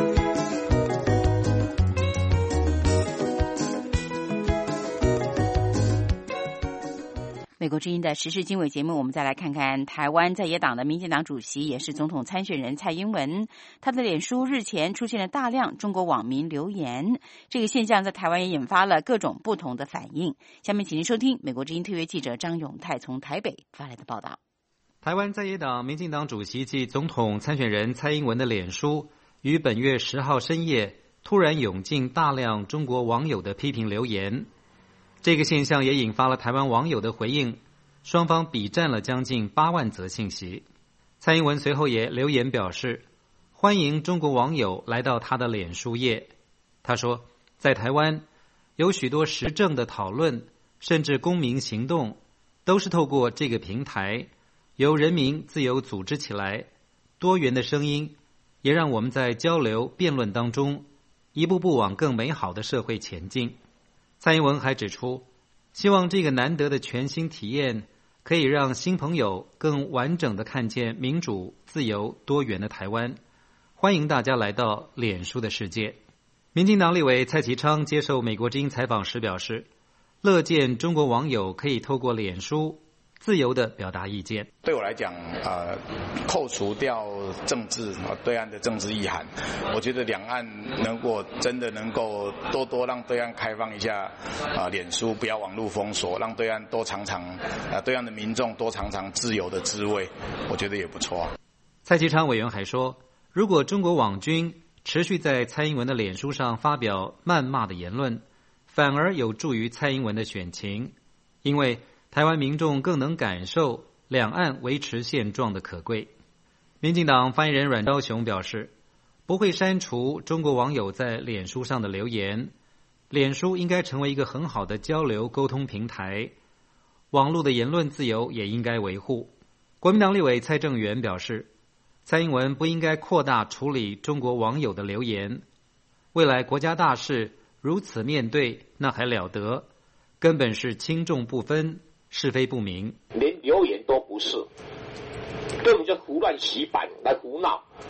美国之音的时事经纬节目，我们再来看看台湾在野党的民进党主席也是总统参选人蔡英文，他的脸书日前出现了大量中国网民留言，这个现象在台湾也引发了各种不同的反应。下面请您收听美国之音特约记者张永泰从台北发来的报道。 台湾在野党民进党主席及总统参选人蔡英文的脸书于本月10号深夜突然涌进大量中国网友的批评留言，这个现象也引发了台湾网友的回应，双方比战了将近8万则信息。蔡英文随后也留言表示，欢迎中国网友来到他的脸书页。他说，在台湾有许多时政的讨论，甚至公民行动，都是透过这个平台，由人民自由组织起来，多元的声音也让我们在交流辩论当中一步步往更美好的社会前进。蔡英文还指出，希望这个难得的全新体验可以让新朋友更完整的看见民主、自由、多元的台湾，欢迎大家来到脸书的世界。民进党立委蔡其昌接受美国之音采访时表示，乐见中国网友可以透过脸书自由地表达意见。 对我来讲，扣除掉政治对岸的政治意涵，我觉得两岸真的能够多让对岸开放一下脸书，不要网络封锁，让对岸多尝尝对岸的民众多尝尝自由的滋味，我觉得也不错。 蔡其昌委员还说，如果中国网军持续在蔡英文的脸书上发表谩骂的言论，反而有助于蔡英文的选情，因为台湾民众更能感受两岸维持现状的可贵。民进党发言人阮昭雄表示，不会删除中国网友在脸书上的留言，脸书应该成为一个很好的交流沟通平台，网络的言论自由也应该维护。国民党立委蔡正元表示，蔡英文不应该扩大处理中国网友的留言，未来国家大事如此面对，那还了得，根本是轻重不分，是非不明， 连留言都不是，根本就胡乱洗版来胡闹。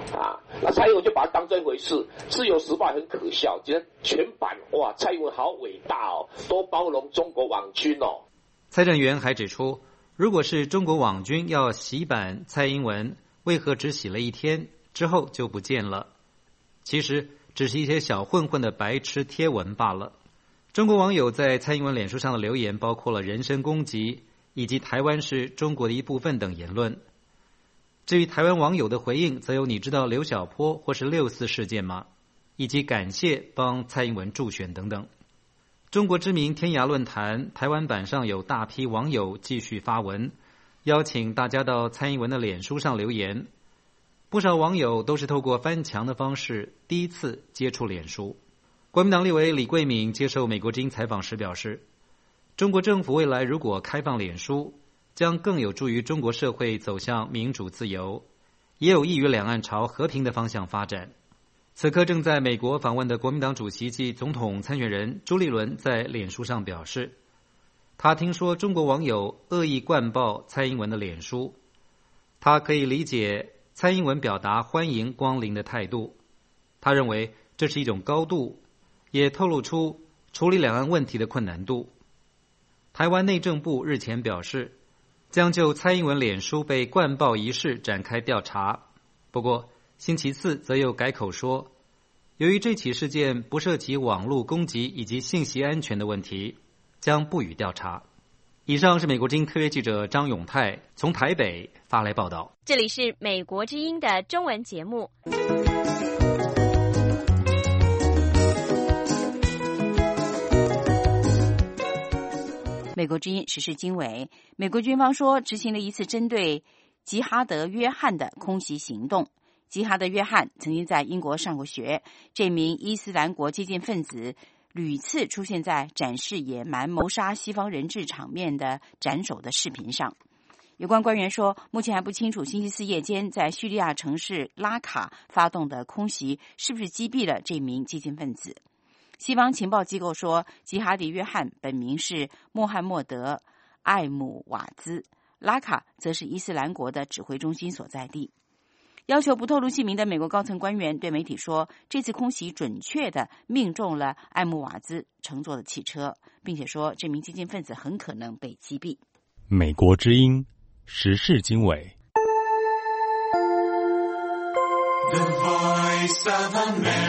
那蔡英文就把它当这回事。自由时报很可笑，觉得全版哇，蔡英文好伟大哦，多包容中国网军哦。 蔡正元还指出，如果是中国网军要洗版蔡英文，为何只洗了1天之后就不见了？其实只是一些小混混的白痴贴文罢了。中国网友在蔡英文脸书上的留言包括了人身攻击以及台湾是中国的一部分等言论。至于台湾网友的回应，则有你知道刘晓波或是6·4事件吗？以及感谢帮蔡英文助选等等。中国知名天涯论坛台湾版上有大批网友继续发文，邀请大家到蔡英文的脸书上留言。不少网友都是透过翻墙的方式第一次接触脸书。国民党立委李桂敏接受美国之音采访时表示，中国政府未来如果开放脸书，将更有助于中国社会走向民主自由，也有益于两岸朝和平的方向发展。此刻正在美国访问的国民党主席及总统参选人朱立伦在脸书上表示，他听说中国网友恶意灌爆蔡英文的脸书，他可以理解蔡英文表达欢迎光临的态度，他认为这是一种高度，也透露出处理两岸问题的困难度。台湾内政部日前表示，将就蔡英文脸书被灌爆一事展开调查。不过星期四则又改口说，由于这起事件不涉及网络攻击以及信息安全的问题，将不予调查。以上是美国之音特约记者张永泰从台北发来报道。 这里是美国之音的中文节目。 美国之音时事经纬，美国军方说执行了一次针对吉哈德·约翰的空袭行动。吉哈德·约翰曾经在英国上过学，这名伊斯兰国激进分子屡次出现在展示野蛮谋杀西方人质场面的斩首的视频上。有关官员说，目前还不清楚星期四夜间在叙利亚城市拉卡发动的空袭是不是击毙了这名激进分子。西方情报机构说，吉哈迪·约翰本名是穆罕默德·艾姆瓦兹，拉卡则是伊斯兰国的指挥中心所在地。要求不透露姓名的美国高层官员对媒体说，这次空袭准确地命中了艾姆瓦兹乘坐的汽车，并且说这名激进分子很可能被击毙。 美国之音时事经纬。 The Voice of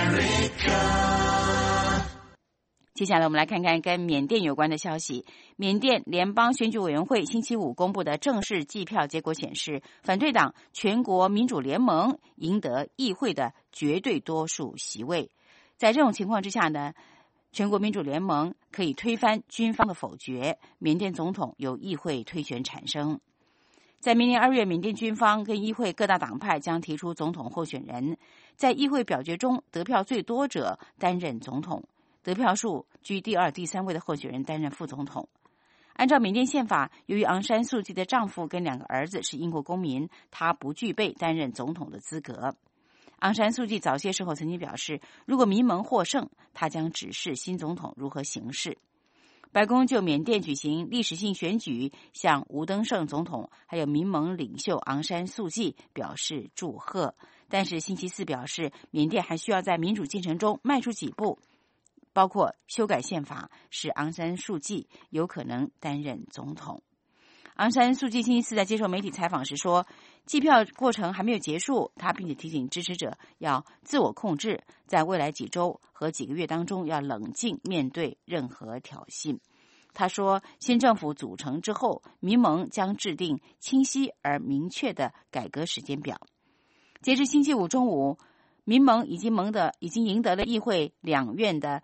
America。 接下来我们来看看跟缅甸有关的消息。缅甸联邦选举委员会星期五公布的正式计票结果显示，反对党全国民主联盟赢得议会的绝对多数席位。在这种情况之下呢，全国民主联盟可以推翻军方的否决，缅甸总统由议会推选产生。在明年2月，缅甸军方跟议会各大党派将提出总统候选人，在议会表决中得票最多者担任总统，得票数居第2、第3位的候选人担任副总统。按照缅甸宪法，由于昂山素季的丈夫跟2个儿子是英国公民，他不具备担任总统的资格。昂山素季早些时候曾经表示，如果民盟获胜，他将指示新总统如何行事。白宫就缅甸举行历史性选举，向吴登盛总统还有民盟领袖昂山素季表示祝贺。但是星期四表示，缅甸还需要在民主进程中迈出几步，包括修改宪法，使昂山素季有可能担任总统。昂山素季星期四在接受媒体采访时说，计票过程还没有结束，他并且提醒支持者要自我控制，在未来几周和几个月当中要冷静面对任何挑衅。他说，新政府组成之后，民盟将制定清晰而明确的改革时间表。截至星期五中午，民盟已经赢得了议会2院的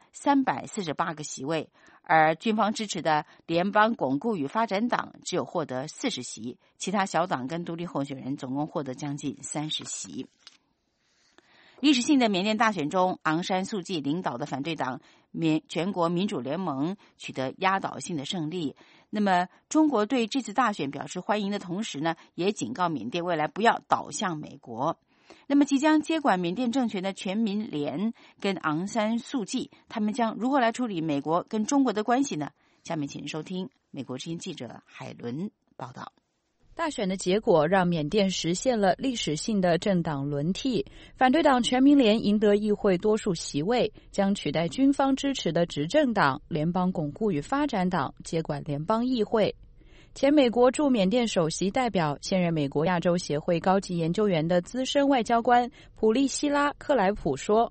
348个席位，而军方支持的联邦巩固与发展党只有获得40席，其他小党跟独立候选人总共获得将近30席。历史性的缅甸大选中，昂山素季领导的反对党全国民主联盟取得压倒性的胜利。那么中国对这次大选表示欢迎的同时呢，也警告缅甸未来不要倒向美国。那么即将接管缅甸政权的全民联跟昂山素季，他们将如何来处理美国跟中国的关系呢？下面请收听美国之音记者海伦报道。 大选的结果让缅甸实现了历史性的政党轮替，反对党全民联赢得议会多数席位，将取代军方支持的执政党联邦巩固与发展党接管联邦议会。前美国驻缅甸首席代表、现任美国亚洲协会高级研究员的资深外交官普利希拉·克莱普说，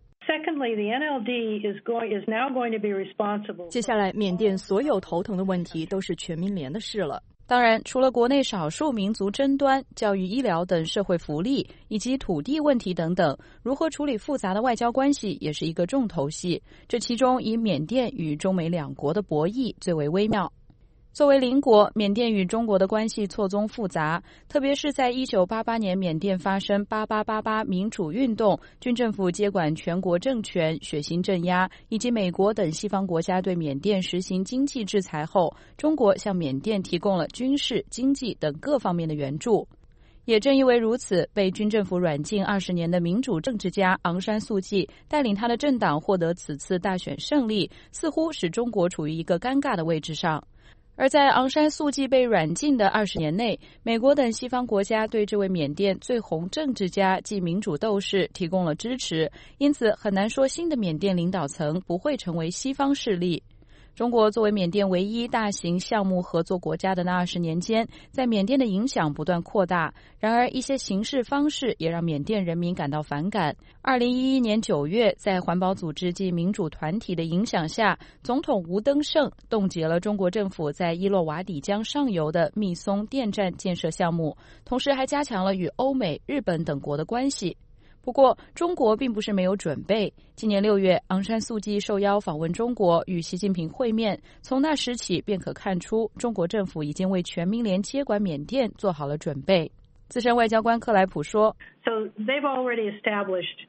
接下来缅甸所有头疼的问题都是全民联的事了。 当然，除了国内少数民族争端、教育医疗等社会福利以及土地问题等等，如何处理复杂的外交关系也是一个重头戏。这其中以缅甸与中美两国的博弈最为微妙。作为邻国，缅甸与中国的关系错综复杂，特别是在1988年缅甸发生8888民主运动，军政府接管全国政权，血腥镇压，以及美国等西方国家对缅甸实行经济制裁后，中国向缅甸提供了军事、经济等各方面的援助。也正因为如此，被军政府软禁20年的民主政治家昂山素季带领他的政党获得此次大选胜利，似乎使中国处于一个尴尬的位置上。而在昂山素季被软禁的20年内，美国等西方国家对这位缅甸最红政治家及民主斗士提供了支持，因此很难说新的缅甸领导层不会成为西方势力。中国作为缅甸唯一大型项目合作国家的那20年间，在缅甸的影响不断扩大，然而一些行事方式也让缅甸人民感到反感。2011年9月，在环保组织及民主团体的影响下，总统吴登盛冻结了中国政府在伊洛瓦底江上游的密松电站建设项目，同时还加强了与欧美、日本等国的关系。不过，中国并不是没有准备。今年6月，昂山素季受邀访问中国，与习近平会面。从那时起，便可看出中国政府已经为全民联接管缅甸做好了准备。资深外交官克莱普说 ：“So they've already established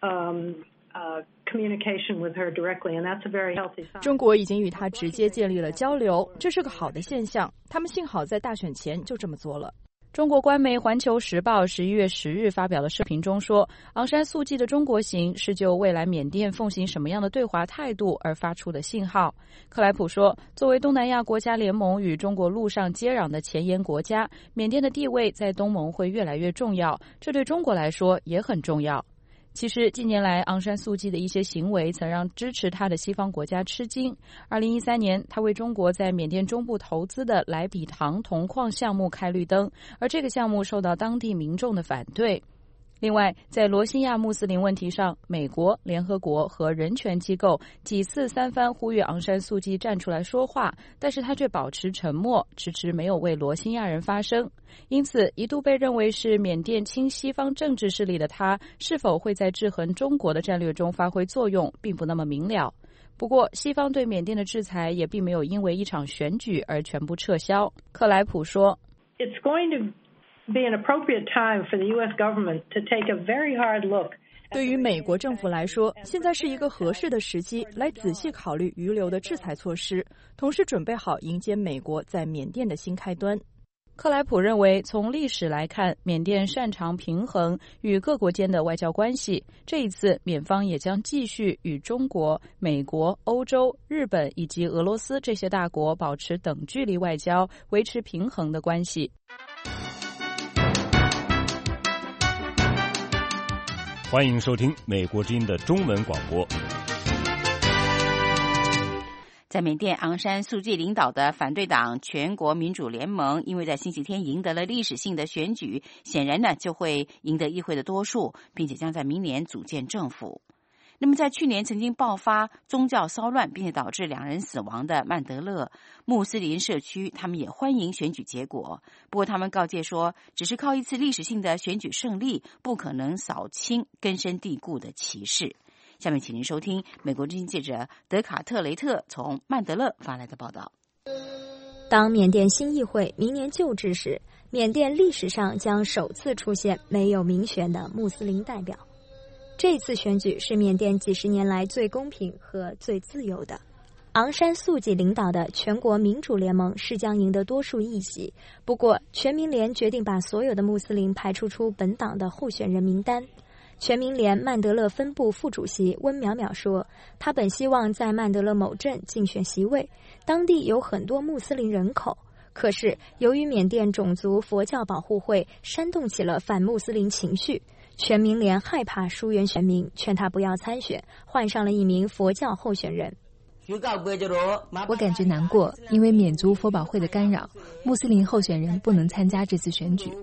communication with her directly, and that's a very healthy sign.” 中国已经与他直接建立了交流，这是个好的现象。他们幸好在大选前就这么做了。 中国官媒《环球时报》11月10日发表的视频中说，昂山素季的中国行是就未来缅甸奉行什么样的对华态度而发出的信号。克莱普说，作为东南亚国家联盟与中国陆上接壤的前沿国家，缅甸的地位在东盟会越来越重要，这对中国来说也很重要。其实近年来昂山素季的一些行为曾让支持他的西方国家吃惊。2013年，他为中国在缅甸中部投资的莱比塘铜矿项目开绿灯，而这个项目受到当地民众的反对。另外，在罗兴亚穆斯林问题上，美国、联合国和人权机构几次三番呼吁昂山素季站出来说话，但是他却保持沉默，迟迟没有为罗兴亚人发声。因此，一度被认为是缅甸亲西方政治势力的他，是否会在制衡中国的战略中发挥作用，并不那么明了。不过，西方对缅甸的制裁也并没有因为一场选举而全部撤销。克莱普说 ：“It's going to be an appropriate time for the U.S. government to take a very hard look.” 对于美国政府来说，现在是一个合适的时机来仔细考虑余留的制裁措施，同时准备好迎接美国在缅甸的新开端。 克莱普认为，从历史来看，缅甸擅长平衡与各国间的外交关系。这一次，缅方也将继续与中国、美国、欧洲、日本以及俄罗斯这些大国保持等距离外交，维持平衡的关系。 欢迎收听美国之音的中文广播。 在缅甸，昂山素季领导的反对党全国民主联盟，因为在星期天赢得了历史性的选举，显然呢就会赢得议会的多数，并且将在明年组建政府。那么在去年曾经爆发宗教骚乱并且导致2人死亡的曼德勒穆斯林社区，他们也欢迎选举结果。不过他们告诫说，只是靠一次历史性的选举胜利，不可能扫清根深蒂固的歧视。下面请您收听美国之音记者德卡特雷特从曼德勒发来的报道。 当缅甸新议会明年就职时，缅甸历史上将首次出现没有民选的穆斯林代表。这次选举是缅甸几十年来最公平和最自由的。昂山素季领导的全国民主联盟是将赢得多数议席，不过全民联决定把所有的穆斯林排除出本党的候选人名单。全民联曼德勒分部副主席温淼淼说，他本希望在曼德勒某镇竞选席位，当地有很多穆斯林人口， 可是由于缅甸种族佛教保护会煽动起了反穆斯林情绪，全民联害怕疏远选民，劝他不要参选，换上了一名佛教候选人。 我感觉难过，因为缅族佛保会的干扰，穆斯林候选人不能参加这次选举。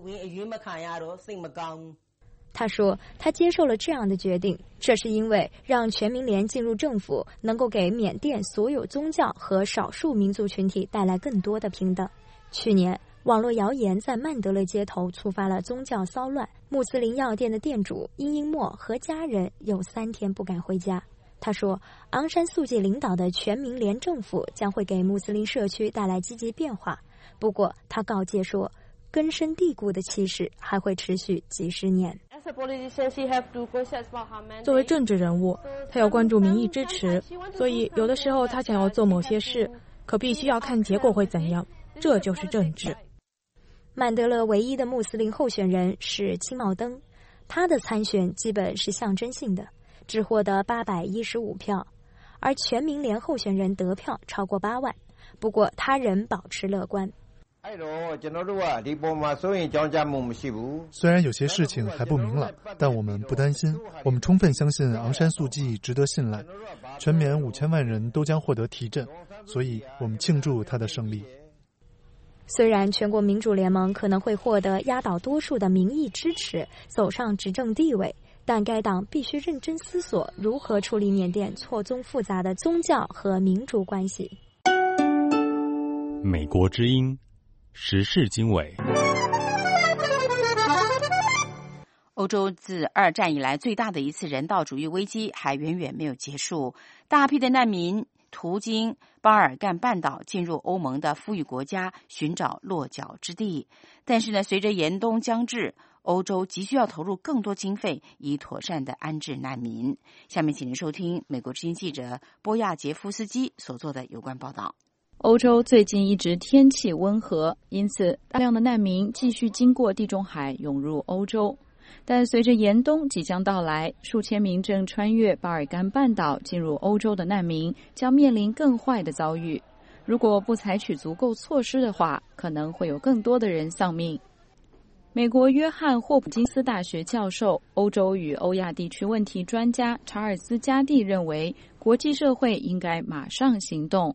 他说他接受了这样的决定，这是因为让全民联进入政府能够给缅甸所有宗教和少数民族群体带来更多的平等。去年网络谣言在曼德勒街头触发了宗教骚乱，穆斯林药店的店主殷英莫和家人有3天不敢回家。他说昂山素季领导的全民联政府将会给穆斯林社区带来积极变化，不过他告诫说根深蒂固的歧视还会持续几十年。 作为政治人物，他要关注民意支持，所以有的时候他想要做某些事，可必须要看结果会怎样，这就是政治。 曼德勒唯一的穆斯林候选人是青茂登，他的参选基本是象征性的，只获得815票，而全民联候选人得票超过8万，不过他仍保持乐观。 虽然有些事情还不明朗，但我们不担心，我们充分相信昂山素季值得信赖，全缅5000万人都将获得提振，所以我们庆祝他的胜利。 虽然全国民主联盟可能会获得压倒多数的民意支持，走上执政地位，但该党必须认真思索如何处理缅甸错综复杂的宗教和民族关系。 美国之音时事经纬。 欧洲自2战以来最大的一次人道主义危机还远远没有结束，大批的难民途经巴尔干半岛进入欧盟的富裕国家寻找落脚之地。但是呢，随着严冬将至，欧洲急需要投入更多经费以妥善地安置难民。下面请您收听美国之音记者波亚杰夫斯基所做的有关报道。 欧洲最近一直天气温和，因此大量的难民继续经过地中海涌入欧洲。但随着严冬即将到来，数千名正穿越巴尔干半岛进入欧洲的难民将面临更坏的遭遇。如果不采取足够措施的话，可能会有更多的人丧命。美国约翰霍普金斯大学教授、欧洲与欧亚地区问题专家查尔斯·加蒂认为，国际社会应该马上行动。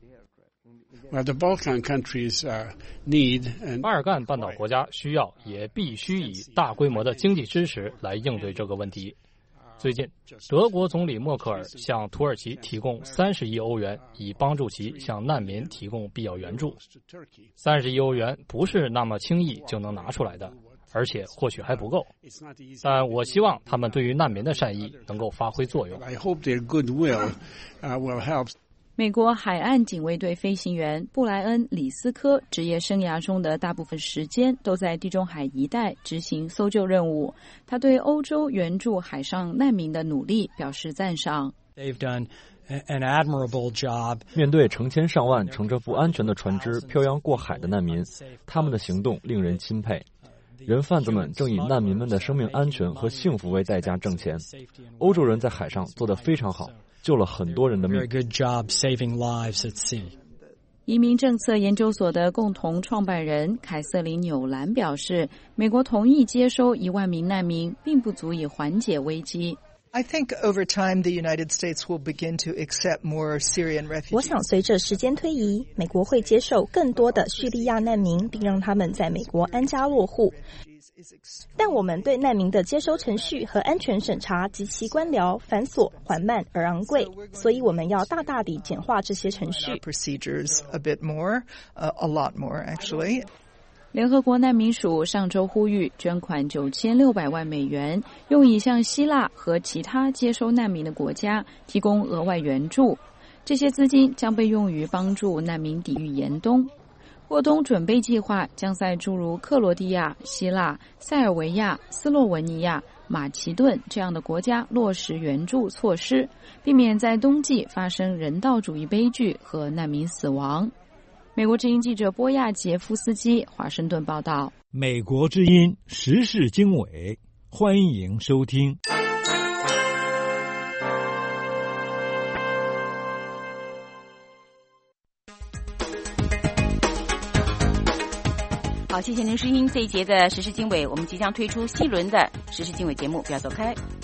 巴尔干半岛国家需要也必须以大规模的经济支持来应对这个问题。最近，德国总理默克尔向土耳其提供30亿欧元，以帮助其向难民提供必要援助。30亿欧元不是那么轻易就能拿出来的，而且或许还不够。但我希望他们对于难民的善意能够发挥作用。 美国海岸警卫队飞行员布莱恩·里斯科职业生涯中的大部分时间都在地中海一带执行搜救任务。他对欧洲援助海上难民的努力表示赞赏。 面对成千上万乘着不安全的船只漂洋过海的难民，他们的行动令人钦佩。人贩子们正以难民们的生命安全和幸福为代价挣钱。欧洲人在海上做得非常好，救了很多人的命。 移民政策研究所的共同创办人凯瑟琳·纽兰表示，美国同意接收1万名难民，并不足以缓解危机。 I think over time the United States will begin to accept more Syrian refugees. 我想随着时间推移，美国会接受更多的叙利亚难民，并让他们在美国安家落户。但我们对难民的接收程序和安全审查及其官僚繁琐、缓慢而昂贵，所以我们要大大地简化这些程序。 Procedures a bit more, a lot more actually. 联合国难民署上周呼吁捐款9600万美元，用以向希腊和其他接收难民的国家提供额外援助。这些资金将被用于帮助难民抵御严冬。过冬准备计划将在诸如克罗地亚、希腊、塞尔维亚、斯洛文尼亚、马其顿这样的国家落实援助措施，避免在冬季发生人道主义悲剧和难民死亡。美国之音记者波亚杰夫斯基华盛顿报道。 美国之音时事经纬，欢迎收听。 好，谢谢您收听这一节的时事经纬，我们即将推出新轮的时事经纬节目，不要走开。